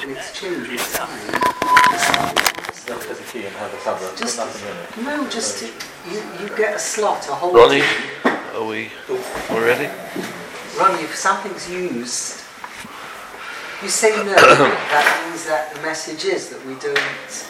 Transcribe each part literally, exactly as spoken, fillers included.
it's changed with time. There's a key and have a tablet. Just, nothing in it. no, just to, you, you get a slot, a whole Ronnie, team. are we all ready? Ronnie, if something's used, you say no, that means that the message is that we don't...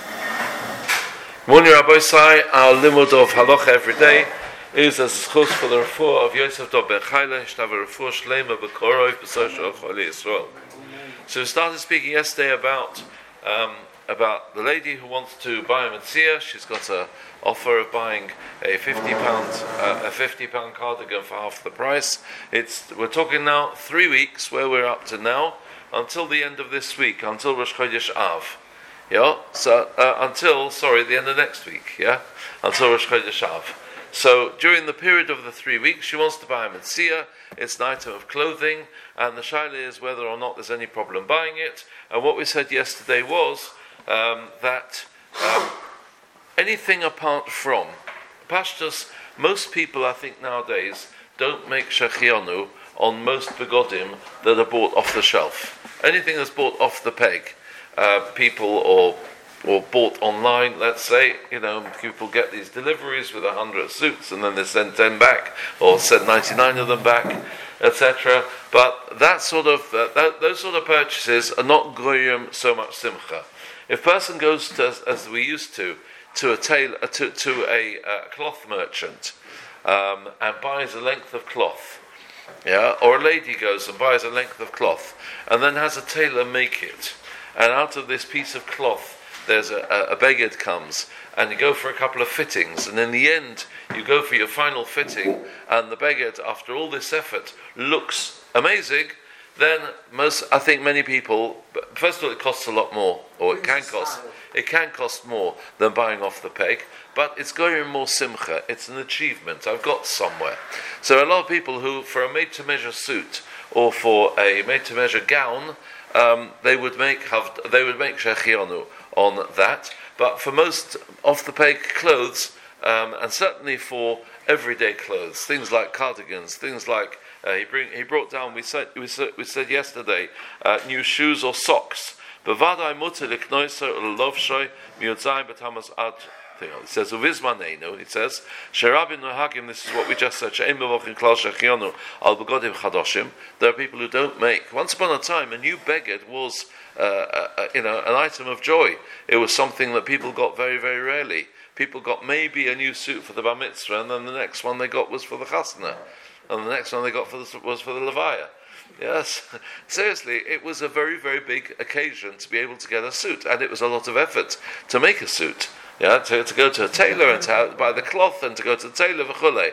Morning, Rabbi Sai. Our limud of halacha every day is a schus for the refuah of Yosef Dov Ben Chayla, shtav a refuah shlema b'korov b'sosh Choli Yisrael. So we started speaking yesterday about um, about the lady who wants to buy a metzia. She's got an offer of buying a fifty pound uh, a fifty pound cardigan for half the price. It's we're talking now three weeks where we're up to now until the end of this week, until Rosh Chodesh Av. Yeah, so uh, until sorry, the end of next week. Yeah, until Rosh Chodesh Av. So during the period of the three weeks, she wants to buy a metzia. It's an item of clothing, and the shaila is whether or not there's any problem buying it. And what we said yesterday was um, that um, anything apart from pashtus, most people I think nowadays don't make shechianu on most begodim that are bought off the shelf. Anything that's bought off the peg. Uh, people or or bought online, let's say, you know, people get these deliveries with a hundred suits and then they send ten back or send ninety-nine of them back, et cetera. But that sort of uh, that, those sort of purchases are not goyim so much simcha. If a person goes to, as, as we used to, to a tailor, uh, to to a uh, cloth merchant um, and buys a length of cloth, yeah, or a lady goes and buys a length of cloth and then has a tailor make it. And out of this piece of cloth, there's a, a, a beged comes, and you go for a couple of fittings, and in the end, you go for your final fitting, and the beged, after all this effort, looks amazing. Then most, I think, many people. First of all, it costs a lot more, or it can cost. It can cost more than buying off the peg, but it's going more simcha. It's an achievement. I've got somewhere. So a lot of people who, for a made-to-measure suit or for a made-to-measure gown. Um, they would make they would make shechianu on that, but for most off the peg clothes, um, and certainly for everyday clothes, things like cardigans, things like uh, he bring he brought down. We said we said, we said yesterday, uh, new shoes or socks. Bevadai muter liknoiser ulovshoy miutzai betamas ad. It says uvismaneinu. It says sherabin nohagim. This is what we just said. She'em bevochin klal shechianu al begodim chadoshim. There are people who don't make. Once upon a time, a new beged was, uh, uh, uh, you know, an item of joy. It was something that people got very, very rarely. People got maybe a new suit for the bar mitzvah, and then the next one they got was for the chasna, and the next one they got for the, was for the levaya. Yes, seriously, it was a very, very big occasion to be able to get a suit, and it was a lot of effort to make a suit. Yeah, to, to go to a tailor and to have, buy the cloth and to go to the tailor v'chulei.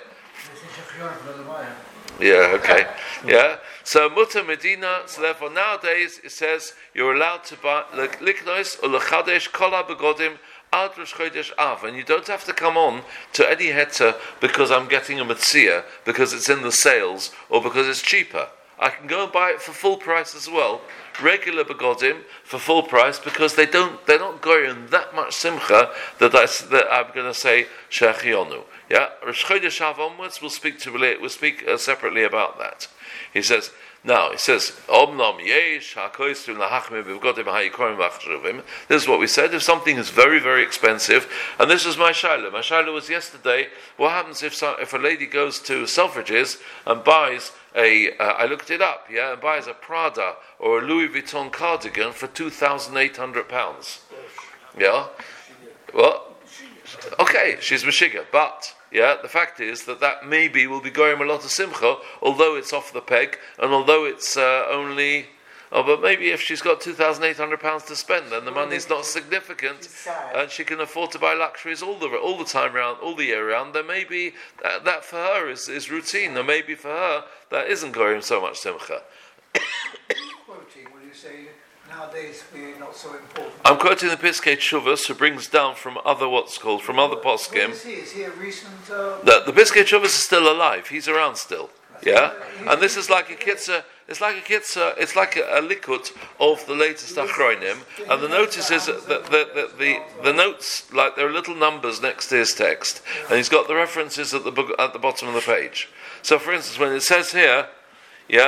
Yeah, okay. Yeah. So Mutter Medina, so therefore nowadays it says you're allowed to buy liknois or lechadesh kol begodim ad Rosh Chodesh Av, and you don't have to come on to any heter because I'm getting a metzia, because it's in the sales, or because it's cheaper. I can go and buy it for full price as well, regular begodim for full price, because they don't they're not going that much simcha that I that I'm going to say shechionu. Yeah, Rosh Chodesh Av onwards we'll speak to we'll speak uh, separately about that. He says now he says omnom yesh hakoistim lahachmim begodim hayikorim v'achshuvim. This is what we said. If something is very very expensive, and this is my shaila. My shaila was yesterday. What happens if so, if a lady goes to Selfridges and buys A, uh, I looked it up, yeah, and buys a Prada or a Louis Vuitton cardigan for two thousand eight hundred pounds. Yeah? Well, okay, she's Meshiga, but, yeah, the fact is that that maybe will be going a lot of simcha, although it's off the peg, and although it's uh, only... Oh, but maybe if she's got two thousand eight hundred pounds to spend, then the money's not significant, and she can afford to buy luxuries all the all the time round, all the year round. Then maybe that, that for her is, is routine, or maybe for her that isn't going so much simcha. Quoting, will you say nowadays we're not so important? I'm quoting the Piskei Teshuvos, who brings down from other what's called from other poskim. Is he? Is he a recent? Uh... The, the Piskei Teshuvos is still alive. He's around still. Yeah, and this is like a kitzah. It's like a kitzah. It's like a, a likut of the latest achronim. And the notice is that the the, the the the notes, like there are little numbers next to his text, and he's got the references at the book, at the bottom of the page. So, for instance, when it says here, yeah,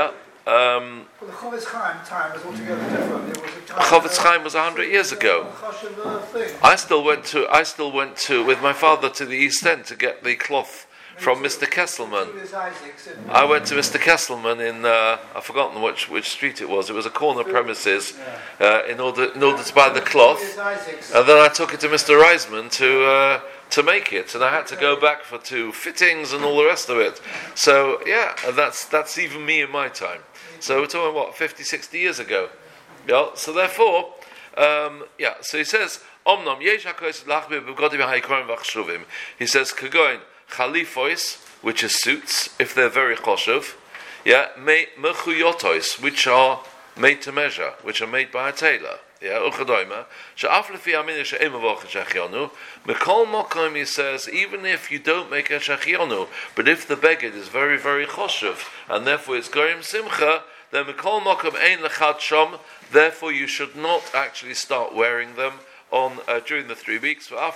Um, Well, the Chofetz Chaim time was altogether different. It was a time. Chofetz Chaim was a hundred years ago. I still went to I still went to with my father to the East End to get the cloth from Mister Kesselman. I went to Mister Kesselman in uh, I've forgotten which which street it was. It was a corner premises uh, in order in order to buy the cloth, and then I took it to Mister Reisman to uh, to make it, and I had to go back for two fittings and all the rest of it. So yeah, and that's that's even me in my time. So we're talking what fifty, sixty years ago. Yeah. So therefore, um, yeah. So he says, Omnom yesh hakois lachbe b'godim ha'ikron v'chshuvim. He says, Kagoin chalifois, which is suits, if they're very choshev. Yeah, mechuyotois, which are made to measure, which are made by a tailor. Yeah, uchadoima. She'af lefi amina she'em avoch shechionu. Mekol mokom, he says, even if you don't make a shechionu, but if the beged is very, very choshev, and therefore it's goyim simcha, then mekol mokom ein lechad shom. Therefore, you should not actually start wearing them on uh, during the three weeks. Even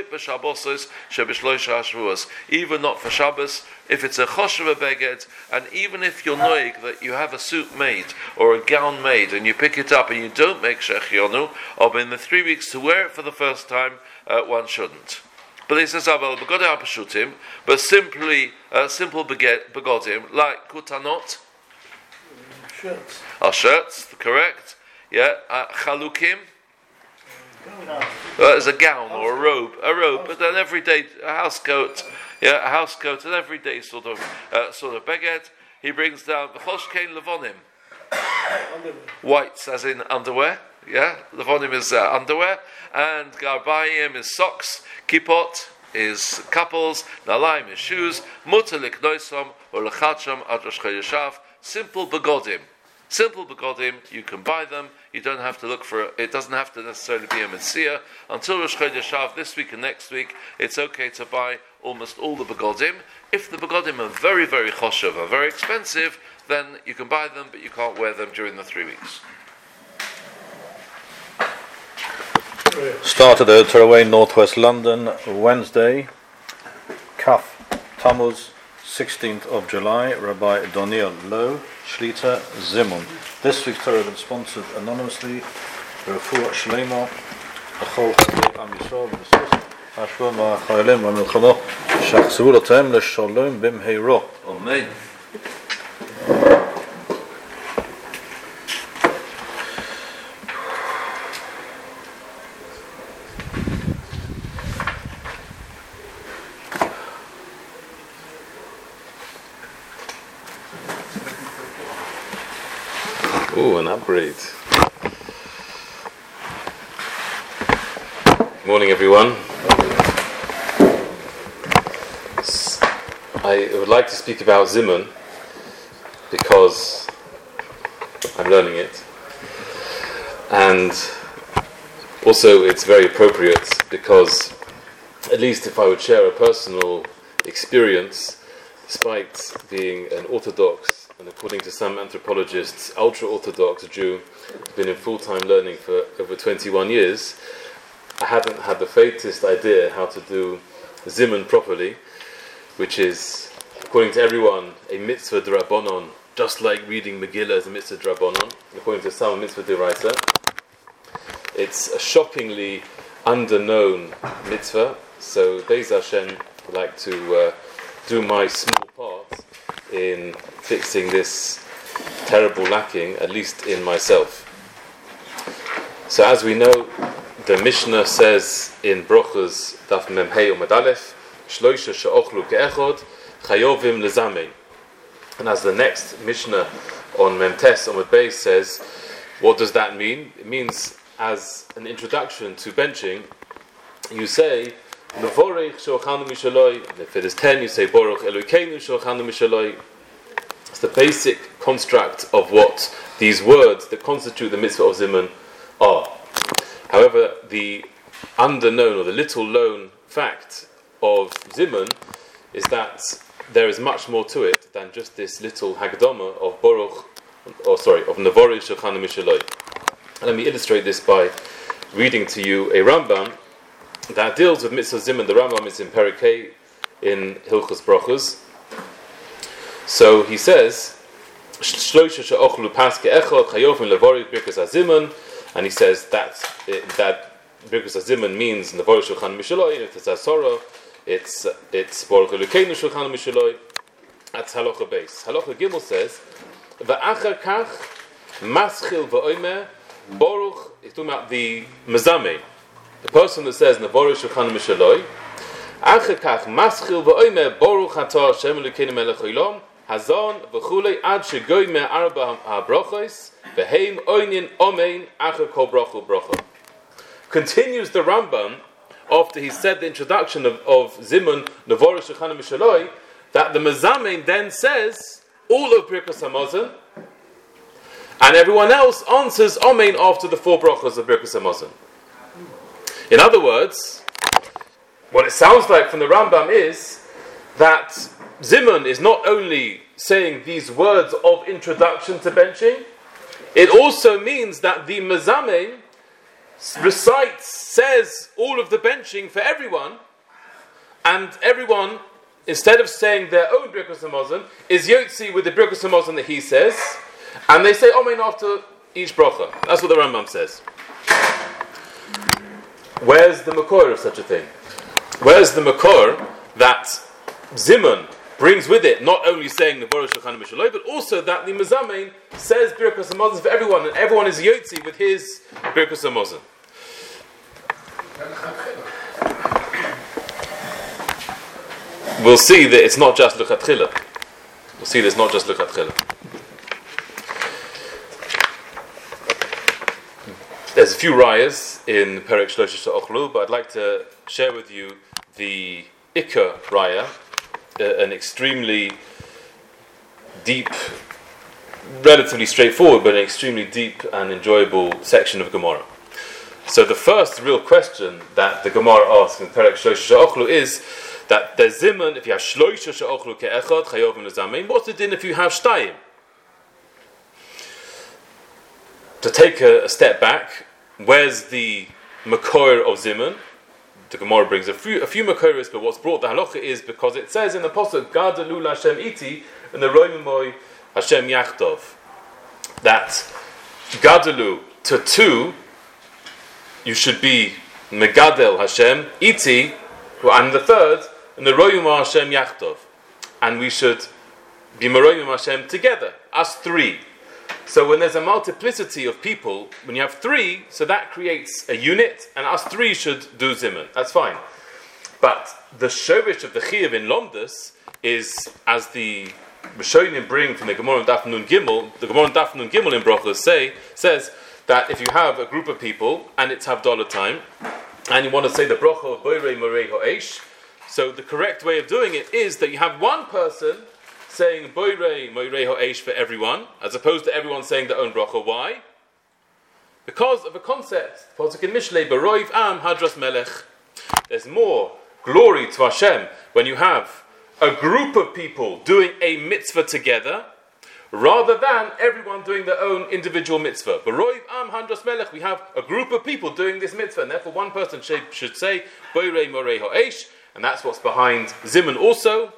not for Shabbos, if it's a choshev beged, and even if you're noig that you have a suit made or a gown made, and you pick it up and you don't make shechionu, or in the three weeks to wear it for the first time, uh, one shouldn't. But he says, but simply uh, simple begodim like kutanot, Shirts. our shirts, correct? Yeah, uh, chalukim. Uh, as a gown or a robe, a robe, but then everyday a house coat, yeah, a house coat, an everyday sort of uh, sort of beged. He brings down the choshkein levonim, whites as in underwear, yeah, levonim is uh, underwear, and garbayim is socks, kippot is couples, nalaim is shoes, mutar liknoisom or lechadsham ad Rosh Chodesh. Simple begodim. Simple begodim, you can buy them. You don't have to look for it. It doesn't have to necessarily be a Metzia. Until Rosh Chodesh Av, this week and next week, it's okay to buy almost all the begodim. If the begodim are very, very choshev, are very expensive, then you can buy them, but you can't wear them during the three weeks. Started at Teraway, Northwest London, Wednesday, Kaf Tammuz, sixteenth of July, Rabbi Doniel Low, Shlita Zimun. This week's Torah has been sponsored anonymously. Refuah Shleima, Achol Chadei Am Yisrael, V'Nesus, Hashva Ma'achaylim V'Milchamo, Shachzvu L'Tem L'Shalom B'Mheiro. Amen. Oh, an upgrade. Morning, everyone. I would like to speak about Zimun because I'm learning it, and also it's very appropriate because, at least if I would share a personal experience, despite being an Orthodox and according to some anthropologists, ultra-Orthodox Jew, who's been in full-time learning for over twenty-one years, I hadn't had the faintest idea how to do Zimun properly, which is, according to everyone, a mitzvah d'Rabbanon, just like reading Megillah is a mitzvah d'Rabbanon, according to some, a mitzvah d'Oraisa. It's a shockingly under-known mitzvah, so Be'ez Hashem would like to uh, do my small part in fixing this terrible lacking, at least in myself. So as we know, the Mishnah says in Brochas Daf Mem Hey Omid Aleph, Shloisha she'ochlu ke'echod chayovim lezamein. And as the next Mishnah on Mem Tes Omid Beis says, what does that mean? It means, as an introduction to benching, you say Mevorech she'ochanu mishaloi. If it is ten, you say Baruch Elokeinu she'ochanu mishaloi. It's the basic construct of what these words that constitute the mitzvah of Zimun are. However, the underknown or the little known fact of Zimun is that there is much more to it than just this little Hagdama of Baruch, or sorry, of Nevorich Shechanu Mishaloi. And let me illustrate this by reading to you a Rambam that deals with mitzvah Zimun. The Rambam is in Perikei in Hilchos Brochos. So he says, Shloisha she'ochlu paske echod chayofim levorich birkas hazimun, and he says that it, that birkas hazimun means levorich shulchan mishaloi. If it's asoro, it's it's baruch Elokeinu shulchan mishaloi. That's halacha base. Halacha gimel says va'achar kach maschil va'omer baruch. He's talking about the mezameh, the person that says levorich shulchan mishaloi. Achar kach maschil va'omer baruch atah Hashem Elokeinu melech haolam. Hazon v'chulei ad shegoy me arba ha'brachos v'heim oinin omein acher kol bracha bracha. Continues the Rambam after he said the introduction of, of Zimun Nevorah Shulchan Mishaloi that the Mezamein then says all of Birkas Hamazon, and everyone else answers omein after the four brachos of Birkas Hamazon. In other words, what it sounds like from the Rambam is that Zimun is not only saying these words of introduction to benching, it also means that the Mezamein recites, says all of the benching for everyone, and everyone, instead of saying their own Birkas Hamazon, is Yotzi with the Birkas Hamazon that he says, and they say Amen after each bracha. That's what the Rambam says. Where's the makor of such a thing? Where's the makor that Zimun brings with it not only saying the Nevorah Shulchan Mishaloi, but also that the Mezamein says Birkas Hamazon for everyone, and everyone is Yotzi with his Birkas Hamazon. We'll see that it's not just L'chatchila. We'll see that it's not just L'chatchila. There's a few rayas in Perek Shlosha She'ochlu, but I'd like to share with you the Ikar raya, Uh, an extremely deep, relatively straightforward, but an extremely deep and enjoyable section of Gemara. So the first real question that the Gemara asks in Perek Shlosha She'ochlu is that there's Zimun, if you have Shloisha She'ochlu ke'echad, chayovim lezamein, what's the din if you have Shtayim? To take a, a step back, where's the makor of Zimun? The Gemara brings a few a few makoros, but what's brought the halacha is because it says in the pasuk Gadalu Hashem iti and the Roimemoy Hashem Yachtov that Gadalu to two you should be Megadel Hashem iti, and the third and the Roimemoy Hashem Yachtov, and we should be Meroimim Hashem together, us three. So when there's a multiplicity of people, when you have three, so that creates a unit, and us three should do Zimun. That's fine. But the shorish of the Chiyuv in Lomdus is, as the Rishonim bring from the Gemara and Daf Nun Gimel, the Gemara and Daf Nun Gimel in Brachos say, says that if you have a group of people, and it's Havdalah time, and you want to say the Bracha of Boirei Morei Ha'esh, so the correct way of doing it is that you have one person saying Boirei Morei Ha'esh for everyone, as opposed to everyone saying their own bracha. Why? Because of a concept. Pasuk in Mishlei, Baroiv Am Hadras Melech. There's more glory to Hashem when you have a group of people doing a mitzvah together, rather than everyone doing their own individual mitzvah. Baroiv Am Hadras Melech. We have a group of people doing this mitzvah, and therefore one person should, should say Boirei Morei Ha'esh, and that's what's behind Zimun also.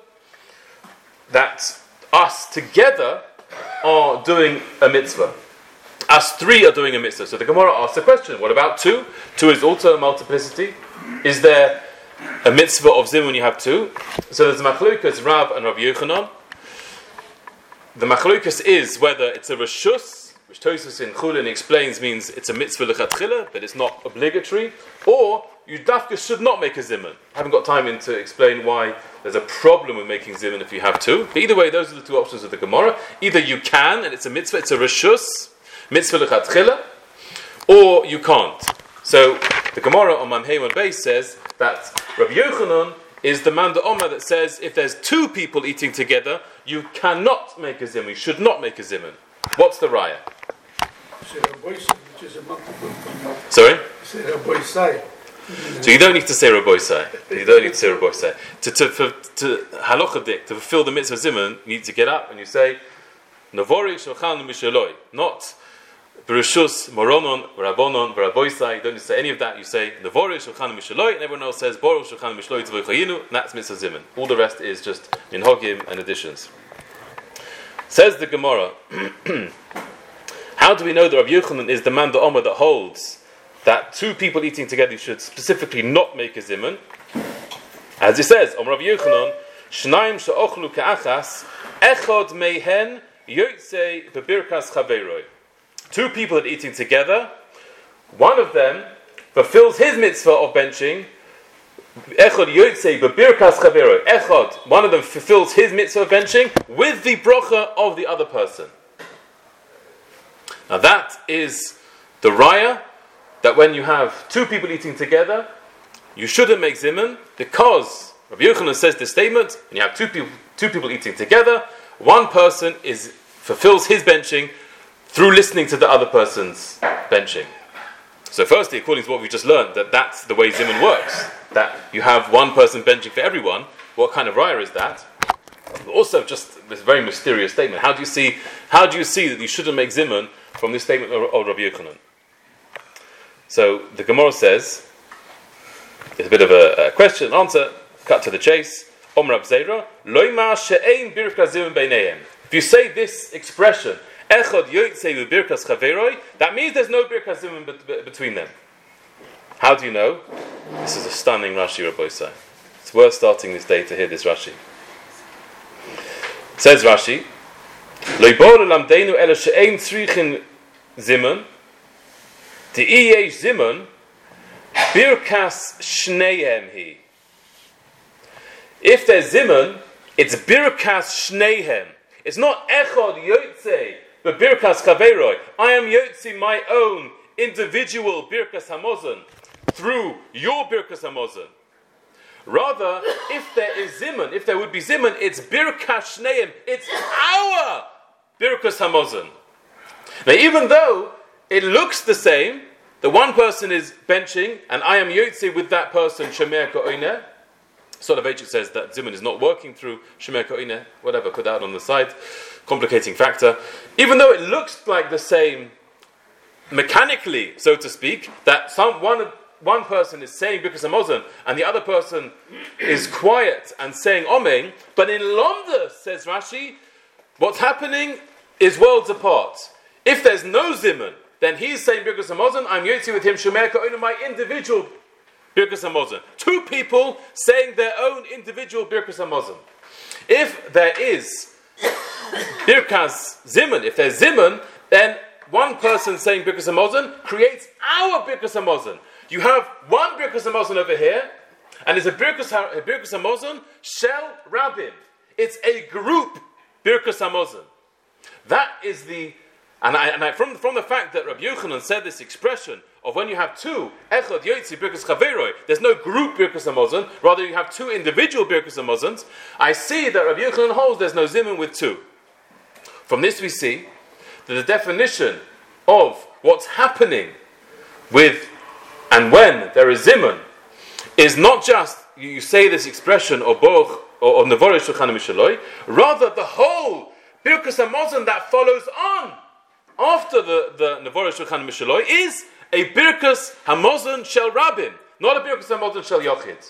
That us together are doing a mitzvah. Us three are doing a mitzvah. So the Gemara asks the question, what about two? Two is also a multiplicity. Is there a mitzvah of Zimun when you have two? So there's a machlokas Rav and Rav Yochanan. The machlokas is whether it's a reshus, which Tosfos in Chulin explains means it's a mitzvah l'chatchila, but it's not obligatory, or you dafka should not make a zimun. I haven't got time in to explain why there's a problem with making zimun if you have two. But either way, those are the two options of the Gemara. Either you can, and it's a mitzvah, it's a reshus, mitzvah l'chatchila, or you can't. So the Gemara on Mamhei Mod Beis says that Rabbi Yochanan is the man Omer that says if there's two people eating together, you cannot make a zimun, you should not make a zimun. What's the raya? Sorry? So you don't need to say Rabboisai. You don't need to say Rabboisai. To to for, to halachadik, to fulfill the mitzvah zimun, you need to get up and you say Nevorah Shulchan Mishaloi, not Bereshus Moronon Rabbonon Rabboisai. You don't need to say any of that. You say Nevorah Shulchan Mishaloi, and everyone else says Boruch Shulchan Mishaloi Tzvoi Chayinu, and that's mitzvah zimun. All the rest is just minhagim and additions. Says the Gemara, how do we know that Rabbi Yochanan is the man, the Omer, that holds that two people eating together should specifically not make a zimun? As it says, Omer Rabbi Yochanan, Shnaim she'ochlu ke'achas, echod mehen yotzei bebirkas chaveroi. Two people that are eating together, one of them fulfills his mitzvah of benching. Echod yotzei bebirkas chaveroi. Echod, one of them fulfills his mitzvah of benching with the brocha of the other person. Now that is the raya that when you have two people eating together, you shouldn't make zimun, because Rabbi Yochanan says this statement, and you have two people two people eating together, one person is fulfills his benching through listening to the other person's benching. So firstly, according to what we just learned, that that's the way zimun works, that you have one person benching for everyone. What kind of raya is that? Also, just this very mysterious statement. How do you see? How do you see that you shouldn't make zimun from this statement of, of Rabbi Yochanan? So the Gemara says, it's a bit of a, a question and answer. Cut to the chase. Om Rab Zeira, Loima she'ein birkas zimun beinehem. If you say this expression, Echad yotzei birkas chaveroi, that means there's no birkas zimun between them. How do you know? This is a stunning Rashi, Rabbi Yisai. It's worth starting this day to hear this Rashi. Says Rashi, Loibor lamdeinu ela she'ein tzrichin zimun, Di'yesh zimun, birkas shneihem hi. If there's zimun, it's birkas shneihem. It's not echod yotzei, but birkas chaveroi. I am yotzei my own individual birkas hamazon through your birkas hamazon. Rather, if there is zimun, if there would be zimun, it's birkas shneihem. It's our birkas hamazon. Now, even though it looks the same, the one person is benching, and I am yotzei with that person, shemer ka'oineh. Soloveitchik says that zimun is not working through shemer ka'oineh, whatever, put that on the side, complicating factor. Even though it looks like the same, mechanically, so to speak, that some one one person is saying birkas hamazon, and the other person is quiet and saying omein, but in Lomda, says Rashi, what's happening is worlds apart. If there's no zimun, then he's saying birkas hamazon, I'm yotzei with him shemer ka'oineh, my individual birkas hamazon. Two people saying their own individual birkas hamazon. If there is birkas zimun, if there's zimun, then one person saying birkas hamazon creates our birkas hamazon. You have one birkas hamazon over here, and it's a birkas a birkas hamazon shel rabim. It's a group birkas hamazon. That is the and I, and I from from the fact that Rabbi Yochanan said this expression of when you have two echad yotzei birkas chaveroi, there's no group birkas hamazon, rather you have two individual birkas hamazons. I see that Rabbi Yochanan holds there's no zimun with two. From this we see that the definition of what's happening with and when there is zimun is not just you say this expression of boch or of nevorei shulchan mishaloi, rather the whole birkas hamazon that follows on after the the nevorei shulchan mishaloi is a birkas hamazon shel rabim, not a birkas hamazon shel yochid.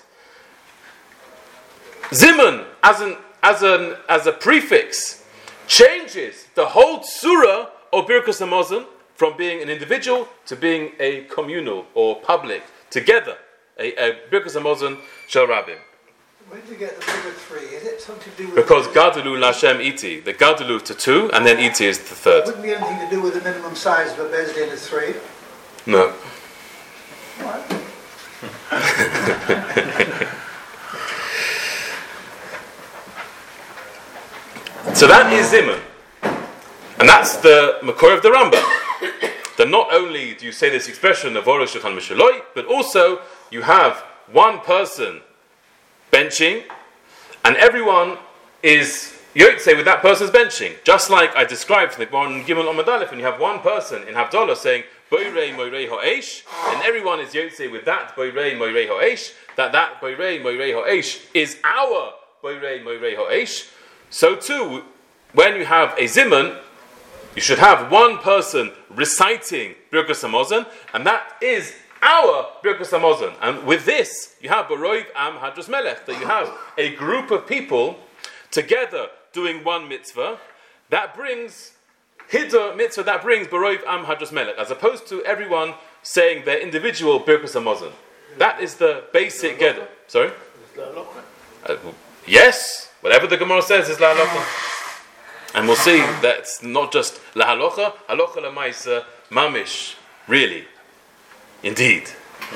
Zimun as an as an as a prefix changes the whole tzura of birkas hamazon from being an individual to being a communal or public together. A, a birkas hamazon shel rabim. Where did you get the figure three? Is it something to do with... Because Gadolu Lashem Iti. The Gadolu to two, and then Iti is the third. Wouldn't be anything to do with the minimum size of a Beis Din is three? No. What? So that is Zimun. And that's the Makor of the Rambam. That not only do you say this expression of Nevorei shulchan mishaloi, but also you have one person benching, and everyone is yotzei with that person's benching. Just like I described from the Gemara in Gimel Amud Aleph, when you have one person in Havdalah saying Boirei Moirei Ha'esh, and everyone is yotzei with that Boirei Moirei Ha'esh, that that Boirei Moirei Ha'esh is our Boirei Moirei Ha'esh. So too, when you have a zimun, you should have one person reciting birkas hamazon, and that is our birkas hamazon. And with this, you have Baroiv Am Hadras Melech, that you have a group of people together doing one mitzvah. that brings Hiddur mitzvah, that brings Barov Am Hadras Melech, as opposed to everyone saying their individual Birkus Hamazon. That is the basic Gedder. Sorry? Uh, yes, whatever the Gemara says is La Halacha. And we'll see that's not just La Halacha, Halacha La Maisa, Mamish, really. Indeed.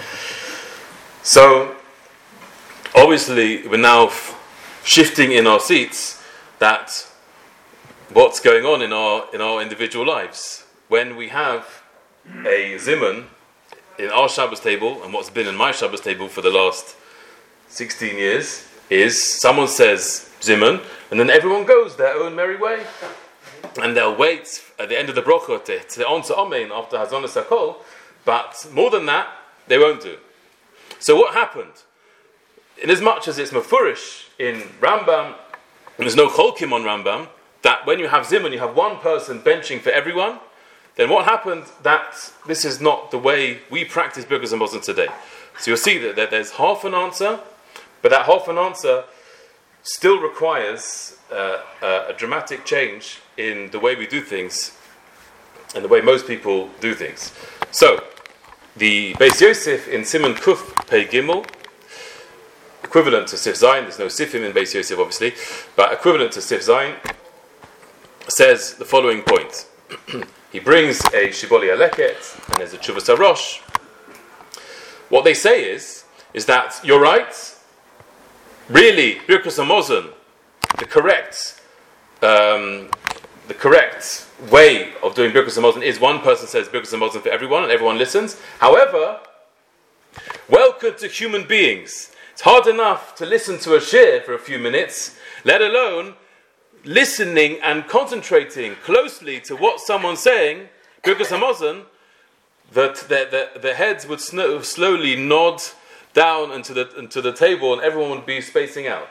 So, obviously, we're now f- shifting in our seats that what's going on in our in our individual lives. When we have a Zimun in our Shabbos table, and what's been in my Shabbos table for the last sixteen years, is someone says Zimun, and then everyone goes their own merry way. And they'll wait at the end of the bracha to, to answer Amen after Hazonas HaKol, but more than that, they won't do. So what happened? In as much as it's mafurish in Rambam, and there's no cholkim on Rambam, that when you have Zimun, you have one person benching for everyone, then what happened, that this is not the way we practice Birkus Hamazon today. So you'll see that, that there's half an answer, but that half an answer still requires uh, uh, a dramatic change in the way we do things and the way most people do things. So, the Beis Yosef in Siman Kuf Pei Gimel, equivalent to Sif Zayin, there's no Sifim in Beis Yosef obviously, but equivalent to Sif Zayin, says the following point. He brings a Shiboli Aleket and there's a Chuvas Arosh. What they say is, is that you're right, really, Birkus Hamazon, the correct, um, the correct way of doing Birkus Hamazon is one person says Birkus Hamazon for everyone and everyone listens. However, welcome to human beings. It's hard enough to listen to a shir for a few minutes, let alone listening and concentrating closely to what someone's saying, Birkus Hamazon, that the, the, the heads would snow, slowly nod down into the into the table and everyone would be spacing out.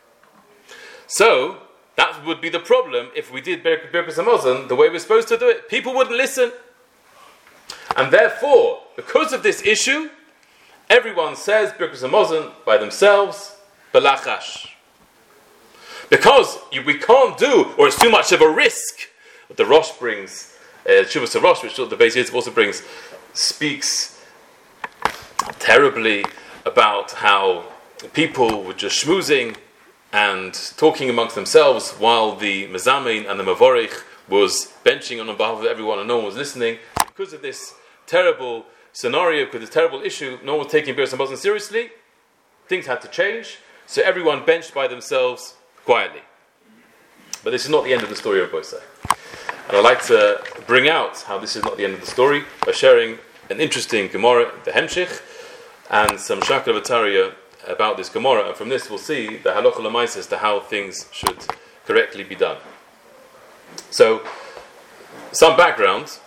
So, that would be the problem if we did Bir- Birkus Hamazon the way we're supposed to do it. People wouldn't listen. And therefore, because of this issue, everyone says Birkus Hamazon by themselves, belachash. Because you, we can't do, or it's too much of a risk. What the Rosh brings, uh, Shuvas Rosh, which the Beis Yosef also brings, speaks terribly about how people were just schmoozing and talking amongst themselves while the Mezamin and the Mavorich was benching on behalf of everyone and no one was listening. Because of this terrible scenario, because of this terrible issue, no one was taking Birkus Hamazon seriously. Things had to change, so everyone benched by themselves quietly. But this is not the end of the story of Boisai. And I'd like to bring out how this is not the end of the story by sharing an interesting Gemara, the Hemshich, and some Shakla V'Tarya about this Gemara. And from this we'll see the Halacha L'Maisa as to how things should correctly be done. So, some background.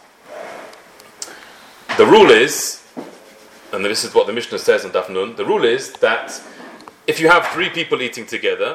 The rule is, and this is what the Mishnah says in Daf Nun, the rule is that if you have three people eating together,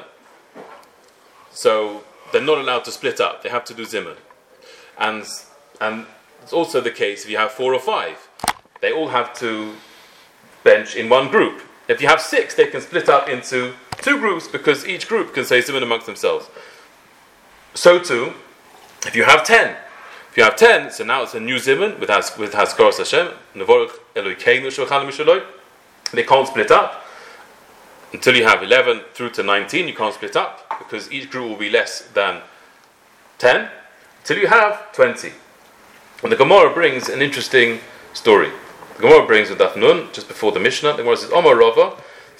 so they're not allowed to split up. They have to do Zimun. And and it's also the case if you have four or five. They all have to bench in one group. If you have six, they can split up into two groups because each group can say Zimun amongst themselves. So too, if you have ten. If you have ten, so now it's a new Zimun with, has, with Haskaras Hashem, Nevorach Elokeinu Shulchan Mishaloi. They can't split up. Until you have eleven through to nineteen, you can't split up because each group will be less than ten. Until you have twenty. And the Gemara brings an interesting story. The Gemara brings with Daf Nun, just before the Mishnah, the Gemara says, Omar Rava,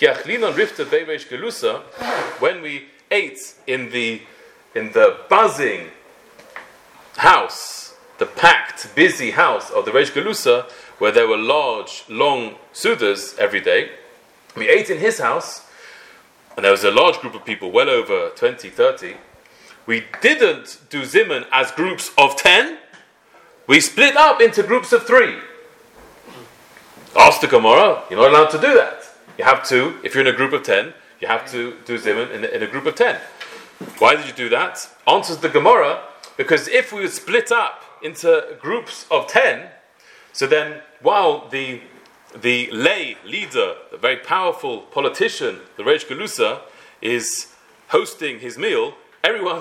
when we ate in the in the buzzing house, the packed, busy house of the Reish Gelusa, where there were large, long sudas every day, we ate in his house, and there was a large group of people, well over twenty, thirty. We didn't do Zimun as groups of ten. We split up into groups of three. Ask the Gemara, you're not allowed to do that. You have to, if you're in a group of ten, you have to do Zimun in, in a group of ten. Why did you do that? Answers the Gemara, because if we would split up into groups of ten, so then while the the lay leader, the very powerful politician, the Reish Gelusa, is hosting his meal, everyone's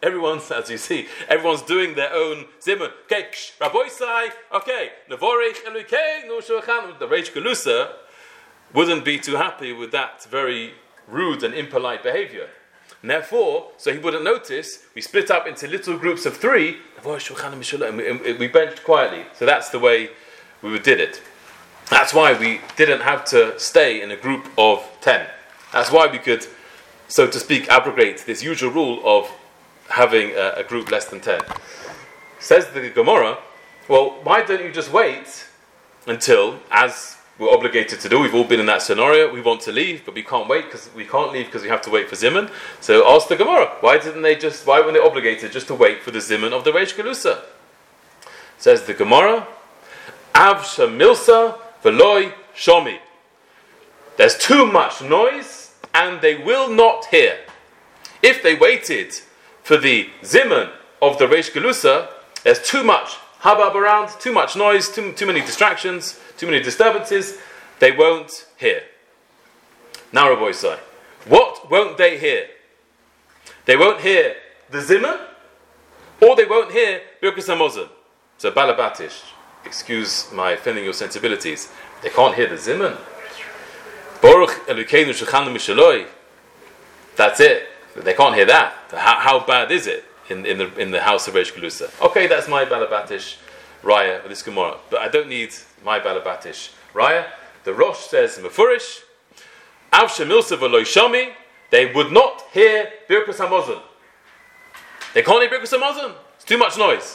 everyone's, as you see, everyone's doing their own zimun. Okay, Rabbi Sai, okay, Nevorech Elukei, Nu Shulchan. The Reish Galusa wouldn't be too happy with that very rude and impolite behavior. And therefore, so he wouldn't notice, we split up into little groups of three, and we, we benched quietly. So that's the way we did it. That's why we didn't have to stay in a group of ten. That's why we could, so to speak, abrogate this usual rule of having a, a group less than ten. Says the Gemara, well, why don't you just wait until, as we're obligated to do, we've all been in that scenario, we want to leave, but we can't wait because we can't leave because we have to wait for Zimun. So ask the Gemara, why didn't they just, why weren't they obligated just to wait for the Zimun of the Reish Galusa? Says the Gemara, Av Shamilsa Veloy Shomi. There's too much noise and they will not hear. If they waited for the Zimun of the Reish Galusa, there's too much hubbub around, too much noise, too, too many distractions, too many disturbances, they won't hear. Now, Rabbi Yisai, what won't they hear? They won't hear the Zimun, or they won't hear Birkas HaMazon. So, Balabatish, excuse my offending your sensibilities, they can't hear the Zimun. Baruch Elokeinu Shechanu Mishaloi, that's it. They can't hear that. How, how bad is it in, in the in the house of Reish Galusa? Okay, that's my Balabatish Raya with this Gemara, but I don't need my Balabatish Raya. The Rosh says Mefurish, Av Shemilsa V'Lo Shami, they would not hear Birkas HaMazon. They can't hear Birkas HaMazon. It's too much noise.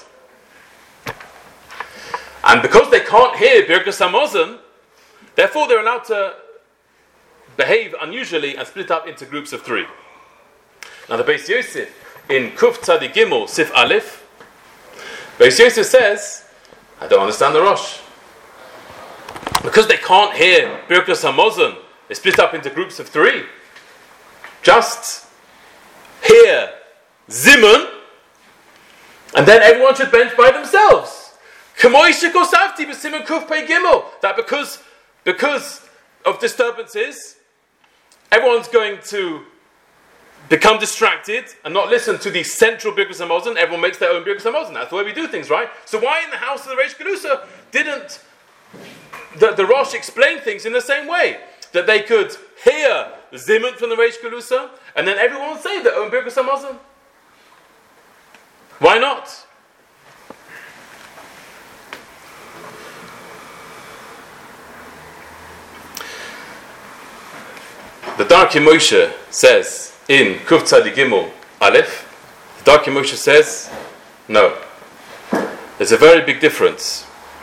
And because they can't hear Birkas HaMazon, therefore they're allowed to behave unusually and split up into groups of three. Now the Beis Yosef in Kuf Tzadi Gimel Sif Aleph, Beis Yosef says, I don't understand the Rosh. Because they can't hear Birkas HaMazon, they split up into groups of three. Just hear Zimun, and then everyone should bench by themselves. That because, because of disturbances, everyone's going to become distracted and not listen to the central Birkas HaMazon. Everyone makes their own Birkas HaMazon. That's the way we do things, right? So why in the house of the Reish Galusa didn't the, the Rosh explain things in the same way? That they could hear the Zimun from the Reish Galusa and then everyone would say their own Birkas HaMazon. Why not? The Darkei Moshe says in Kuf Tzadi Gimel Aleph, the Darkei Moshe says, no. There's a very big difference.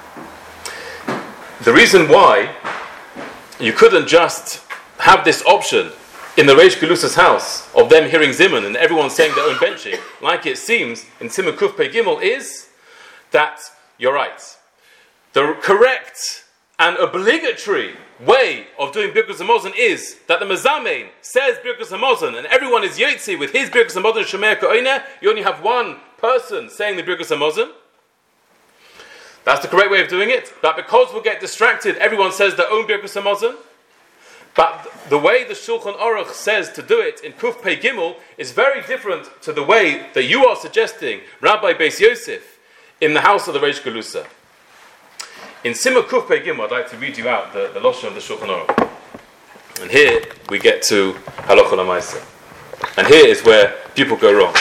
The reason why you couldn't just have this option in the Reish Galusa's house of them hearing Zimun and everyone saying their own benching, like it seems in Simon Kuf Pei Gimel, is that you're right. The correct and obligatory way of doing Birkas HaMazon is that the Mezamein says Birkas HaMazon and everyone is Yotzi with his Birkas HaMazon Shemei Ka'oineh. You only have one person saying the Birkas HaMazon. That's the correct way of doing it. But because we'll get distracted, everyone says their own Birkas HaMazon. But the way the Shulchan Aruch says to do it in Kuf Pei Gimel is very different to the way that you are suggesting, Rabbi Beis Yosef, in the house of the Reish Galusa. In Simon Kuf Pei Gimel, I'd like to read you out the, the Lashon of the Shulchan Aruch. And here we get to Halacha L'Maaseh. And here is where people go wrong.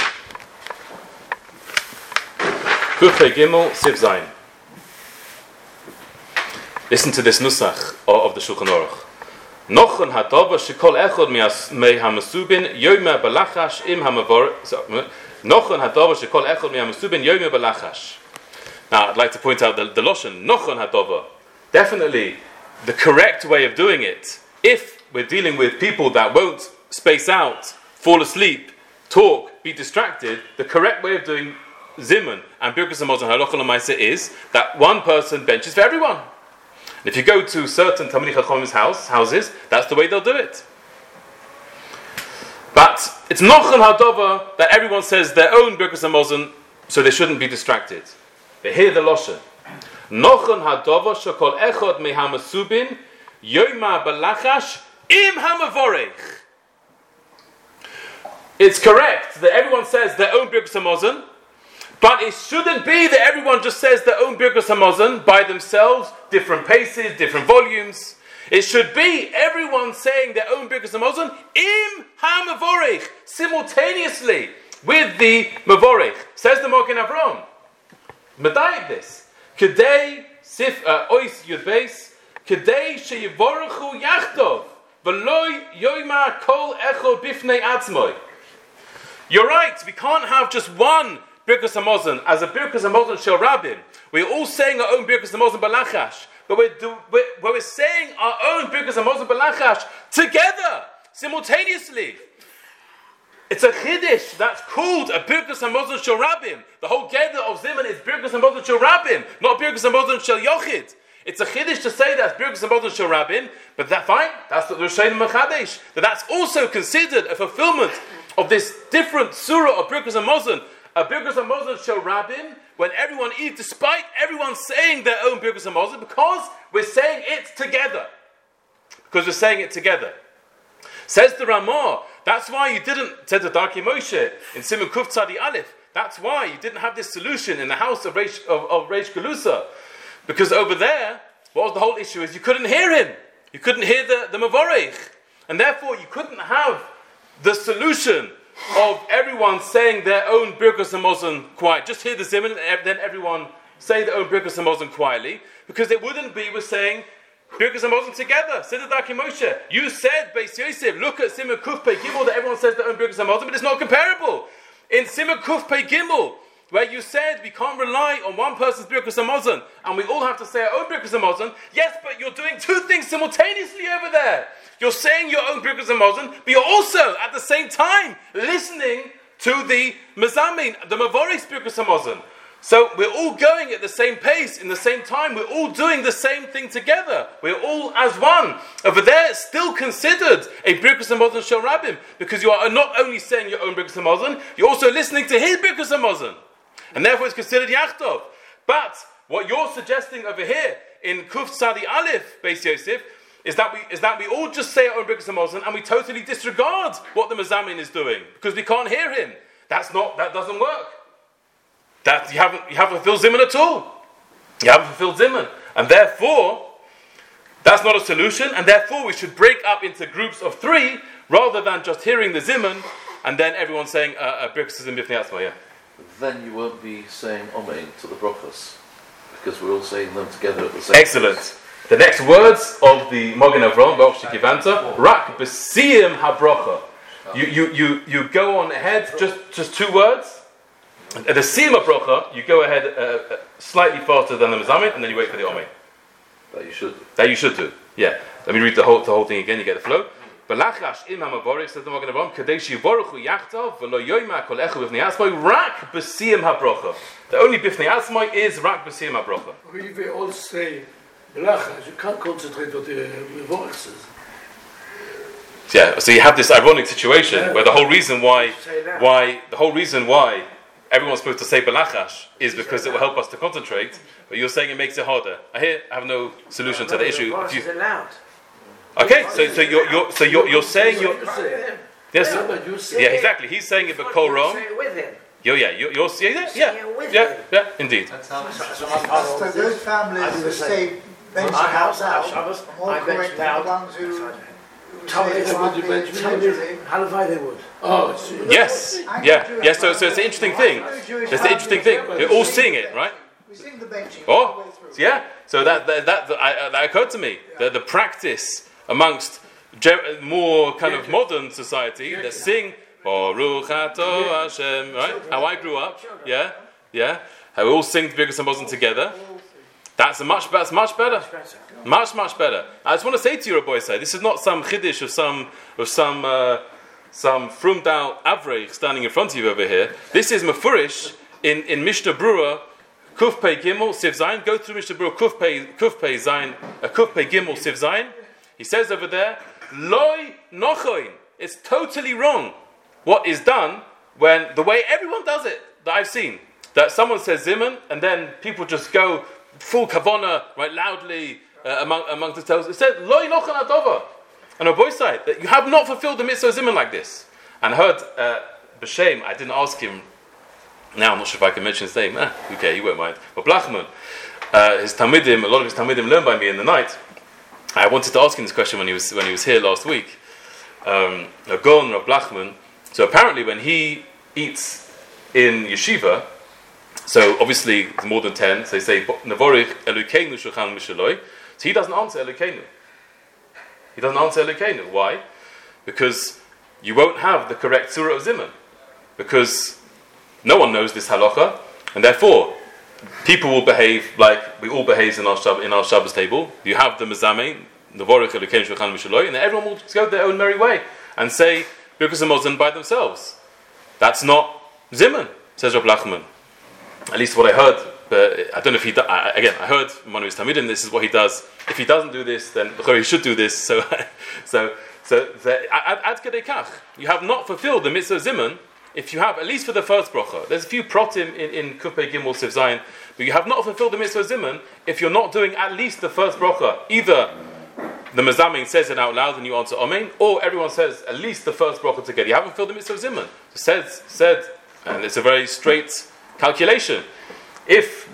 Kuf Pei Gimel, Siv Zayin. Listen to this nusach of the Shulchan Aruch. Nochon hadava shekol echod mei hamasubin yoyme balachash im hamavor. Nochon hadava shekol echod mei hamasubin yoyme balachash. Now, I'd like to point out the, the Lashon, Nochon hadava. Definitely the correct way of doing it, if we're dealing with people that won't space out, fall asleep, talk, be distracted, the correct way of doing Zimun and Birkas HaMazon Halacha L'Maaseh is that one person benches for everyone. And if you go to certain Talmidei Chachamim's house, houses, that's the way they'll do it. But it's Nochon hadava that everyone says their own Birkas HaMazon, so they shouldn't be distracted. They hear the Lashon. Nochon hadava shekol echod mei hamasubin yoyma balachash im hamavorech. it's correct that everyone says their own Birkus Hamazon, but it shouldn't be that everyone just says their own Birkus Hamazon by themselves, different paces, different volumes. It should be everyone saying their own Birkus Hamazon im ha-Mevorech, simultaneously with the Mevorech. Says the Magen Avraham. Medayik this. Kedei sif ois yud beis. Kedei sheyivorechu yachtov. V'loi yoyma kol echol bifnei atzmoi. You're right. We can't have just one Birkus Hamazon as a Birkus Hamazon shel Rabbim. We're all saying our own Birkus Hamazon balachash. But we're, do, we're, we're saying our own Birkus Hamazon balachash together, simultaneously. It's a chiddush that's called a Birkus Hamazon shel Rabbim. The whole gather of Zimun is Birkus Hamazon shel Rabbim, not Birkus Hamazon shel Yochid. It's a chiddush to say that's Birkus Hamazon shel Rabbim, but that fine, that's what the Rishonim Mechadesh. That that's also considered a fulfillment of this different surah of Birkus Hamazon, a Birkus Hamazon shel Rabbim, when everyone eats, despite everyone saying their own Birkus Hamazon, because we're saying it together. Because we're saying it together. Says the Ramah, that's why you didn't, said the Darkei Moshe, in Siman Kuf Tzadi Aleph, that's why you didn't have this solution in the house of Reish, of, of Reish Galusa. Because over there, what was the whole issue is you couldn't hear him. You couldn't hear the, the Mevorech. And therefore you couldn't have the solution of everyone saying their own Birkus Hamazon quiet. Just hear the Zimun and then everyone say their own Birkus Hamazon quietly. Because it wouldn't be, we're saying, Birkus Hamazon together. Said the Darkei Moshe. You said, Beis Yosef, look at Siman Kuf Pei Gimel, that everyone says their own Birkus Hamazon, but it's not comparable. In Siman Kuf Pei Gimel, where you said we can't rely on one person's Birkus Hamazon, and we all have to say our own Birkus Hamazon, yes, but you're doing two things simultaneously over there. You're saying your own Birkus Hamazon, but you're also, at the same time, listening to the Mezamin, the Mevorech's Birkus Hamazon. So we're all going at the same pace, in the same time, we're all doing the same thing together. We're all as one. Over there, it's still considered a Birkus Hamazon shel Rabbim, because you are not only saying your own Birkus Hamazon, you're also listening to his Birkus Hamazon. And therefore it's considered Yachtov. But what you're suggesting over here, in Kuf Tzadi Aleph, Beis Yosef, is that we is that we all just say our own Birkus Hamazon and we totally disregard what the Mezamin is doing, because we can't hear him. That's not, that doesn't work. That you haven't you haven't fulfilled Zimun at all. You haven't fulfilled Zimun. And therefore, that's not a solution, and therefore we should break up into groups of three, rather than just hearing the Zimun, and then everyone saying, uh, Birkus Hamazon b'fnei atzmo, yeah. Then you won't be saying Amen to the brachos, because we're all saying them together at the same Excellent. place. The next words of the Magen Avraham, Baruch Shekivanta, Rak b'siyim habracha. You you you you go on ahead, just just two words. At the siyim habracha, you go ahead uh, slightly faster than the Mezamin, and then you wait for the Amen. That you should. That you should do. Yeah. Let me read the whole the whole thing again. You get the flow. B'lachash im ha'mavorech, says the Magen Avraham, kadei shivorechu yachtav v'lo yoyma kol echu b'fnei atzmoi rak b'siyim habracha. The only b'fnei atzmoi is rak b'siyim habracha. If we all say Belachas, you can't concentrate what the Mevorech says. Yeah, so you have this ironic situation yeah. where the whole reason why, why the whole reason why everyone's supposed to say Belachash is because it will help us to concentrate, but you're saying it makes it harder. I hear I have no solution to the issue. If you, allowed. Okay, so so you're you're so you're you're saying you're yes, yeah, yeah, exactly. He's saying it, but Kol Ram. Say it with him. You're, yeah, you're, you're saying that? Yeah, yeah, yeah, indeed. So those families who say mention My house, out house, loud Shabbos, are more I correct mentioned than out. the ones who, who Tell say me it what might you be mentioned. individually. Halavai they would. Oh, see. Yes, yeah, yeah. So, so it's an interesting thing. It's an interesting thing. We're all seeing it, right? We sing the benching Oh, all the way through. yeah. So that that that, that, I, that occurred to me. The, the practice amongst ge- more kind of modern society that sing Baruch Atah Hashem, right? How I grew up, yeah, yeah. How we all sing Birkus Hamazon together. That's a much that's much better, much much better. I just want to say to you, Rabbi Say, this is not some chiddush of some of some uh, some frumdal avrei standing in front of you over here. This is mefurish in in Mishnah Berurah. Kuf Pei Gimel Siv Zayin. Go through Mishnah Berurah Kuf Pei Kuf Pei Zayin. Uh, Kuf Pei Gimel Siv Zayin. He says over there, Loi Nochoin. It's totally wrong what is done when the way everyone does it that I've seen. That someone says Zimun and then people just go full kavana, right, loudly uh, among among the tells. It says Loi Nochoin Adova. And on both sides that you have not fulfilled the mitzvah Zimun like this. And I heard uh, b'shem, I didn't ask him. Now I'm not sure if I can mention his name. Eh, okay, he won't mind. But Blachman, uh, his Talmidim, a lot of his Talmidim learned by me in the night. I wanted to ask him this question when he was when he was here last week. Um, Gon Rav Blachman. So apparently, when he eats in yeshiva, so obviously it's more than ten. So they say Nevorich Elokeinu Shulchan Mishaloi. So he doesn't answer Elokeinu. He doesn't answer Elokeinu. Why? Because you won't have the correct surah of Zimun. Because no one knows this halacha, and therefore people will behave like we all behave in our Shab- in our Shabbos table. You have the Mezamein, Nevorich Elokeinu Shulchan Mishaloi, and then everyone will go their own merry way and say Birkus Hamazon by themselves. That's not Zimun, says Rav Lachman. At least what I heard. But I don't know if he. Do, I, again, I heard from one of his Talmidim. This is what he does. If he doesn't do this, then he should do this. So, so, so, ad kedei kach, you have not fulfilled the mitzvah Zimun. If you have, at least for the first bracha, there's a few protim in, in Kupei Gimel Siv Zayin, but you have not fulfilled the mitzvah Zimun if you're not doing at least the first bracha. Either the Mezamin says it out loud and you answer Amen, or everyone says at least the first bracha together. You haven't fulfilled the mitzvah Zimun. Said, said, and it's a very straight calculation. If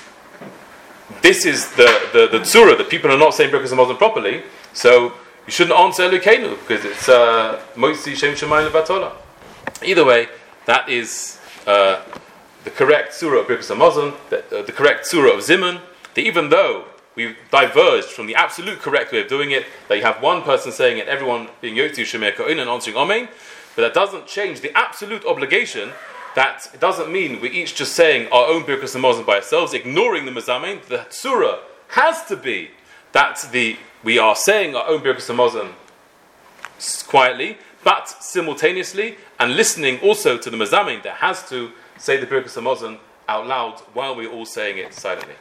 this is the the, the tzura that people are not saying Birkus Hamazon properly, so you shouldn't answer Elokeinu because it's Moitzi Shem Shemayim Levatola. Either way, that is uh, the correct surah of Birkus Hamazon, the, uh, the correct surah of Zimun. That even though we've diverged from the absolute correct way of doing it, that you have one person saying it, everyone being Yotzi Shemer Ko'in and answering Amen, but that doesn't change the absolute obligation. That it doesn't mean we're each just saying our own Birkus Hamazon by ourselves, ignoring the Mezamein. The surah has to be that the we are saying our own Birkus Hamazon quietly, but simultaneously, and listening also to the Mezamein that has to say the Birkus Hamazon out loud while we're all saying it silently.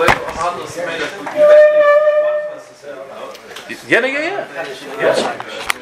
Yeah, yeah, yeah. yeah.